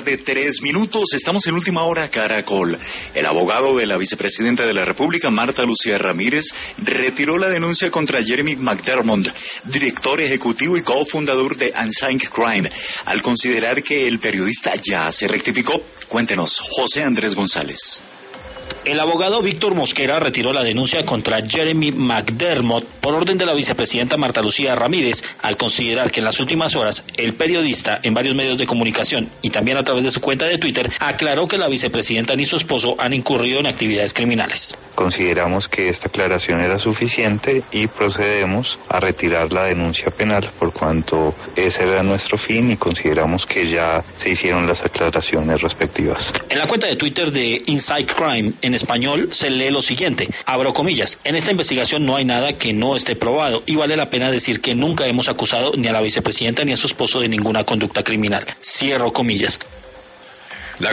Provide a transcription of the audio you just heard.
tarde, 3 minutos. Estamos en Última Hora Caracol. El abogado de la vicepresidenta de la República, Marta Lucía Ramírez, retiró la denuncia contra Jeremy McDermott, director ejecutivo y cofundador de Unsigned Crime, al considerar que el periodista ya se rectificó. Cuéntenos, José Andrés González. El abogado Víctor Mosquera retiró la denuncia contra Jeremy McDermott por orden de la vicepresidenta Marta Lucía Ramírez, al considerar que en las últimas horas el periodista en varios medios de comunicación y también a través de su cuenta de Twitter aclaró que la vicepresidenta ni su esposo han incurrido en actividades criminales. Consideramos que esta aclaración era suficiente y procedemos a retirar la denuncia penal por cuanto ese era nuestro fin y consideramos que ya se hicieron las aclaraciones respectivas. En la cuenta de Twitter de Inside Crime en español se lee lo siguiente, abro comillas: en esta investigación no hay nada que no esté probado y vale la pena decir que nunca hemos acusado ni a la vicepresidenta ni a su esposo de ninguna conducta criminal. Cierro comillas.